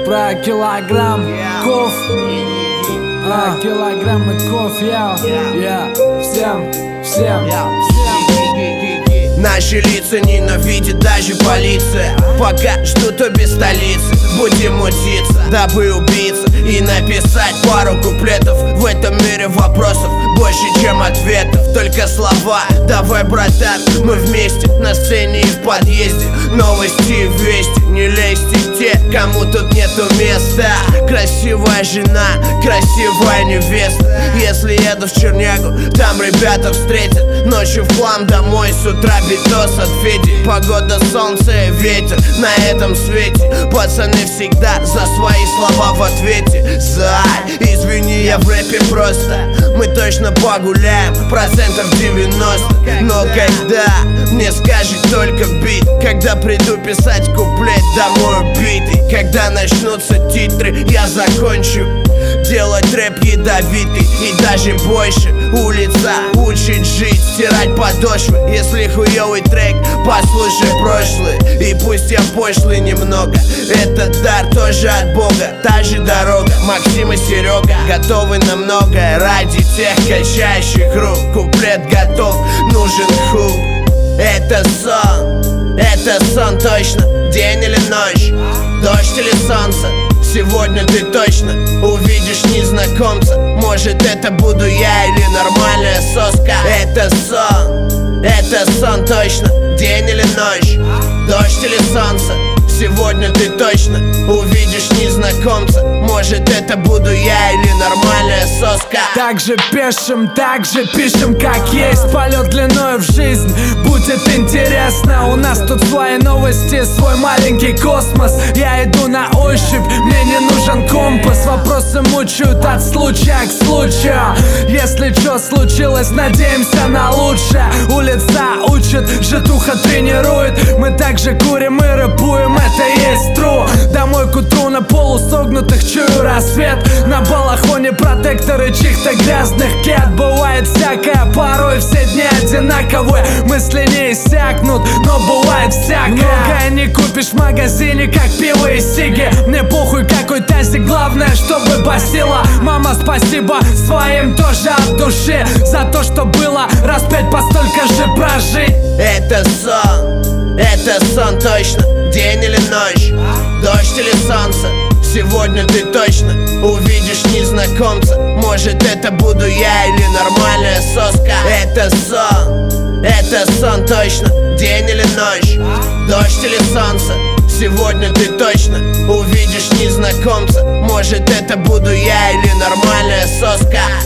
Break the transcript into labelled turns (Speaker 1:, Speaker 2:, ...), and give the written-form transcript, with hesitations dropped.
Speaker 1: Про килограмм ков, килограммы ков, всем.
Speaker 2: Наши лица ненавидит даже полиция. Пока ждут обе столицы, будем мутиться, дабы убиться и написать пару куплетов. В этом мире вопросов больше, чем ответов. Только слова, давай, братан, мы вместе на сцене и в подъезде. Новости и вести, не лезьте те, кому тут нету места. Красивая жена, красивая невеста. Если еду в Чернягу, там ребята встретят. Ночью в хлам домой, с утра битос от Феди. Погода, солнце и ветер на этом свете. Пацаны всегда за свои слова в ответе. Зай, извини, я в рэпе просто. Мы точно погуляем, процентов 90. Но когда мне скажет только бит, когда приду писать куплет домой убитый, когда начнутся титры, я закончу делать рэп ядовитый и даже больше. Улица учит жить, стирать подошвы. Если хуёвый трек, послушай прошлый. И пусть я пошлый немного, этот дар тоже от Бога. Та же дорога, Максим и Серега готовы на многое ради тех качающих рук. Куплет готов, нужен хук. Это сон точно, день или ночь, дождь или солнце. Сегодня ты точно увидишь незнакомца. Может, это буду я или нормальная соска. Это сон точно, день или ночь, дождь или солнце. Сегодня ты точно увидишь незнакомца. Может, это буду я или нормальная соска.
Speaker 1: Так же пишем, как есть. Полет длиною в жизнь, будет интересно. У нас тут свои новости, свой маленький космос. Я иду на ощупь, мне не нужен компас. Вопросы мучают от случая к случаю. Если что случилось, надеемся на лучшее. Улица учит, житуха тренирует. Мы также курим и рэпуем, это есть true. Домой к утру на полусогнутых чую рассвет. На балахоне протекторы чьих-то грязных кед. Бывает всякое, порой все дни одинаковые. Мысли не иссякнут, но бывает всякое. Многое не купишь в магазине, как пиво и сиги. Мне похуй какой тазик, главное, чтобы басила. Мама, спасибо своим тоже от души за то, что было раз 5 по столько же прожить.
Speaker 2: Это сон точно, день или ночь, дождь или солнце. Сегодня ты точно увидишь незнакомца. Может, это буду я или нормальная соска. Это сон точно, день или ночь, дождь или солнце. Сегодня ты точно увидишь незнакомца. Может, это буду я или нормальная соска.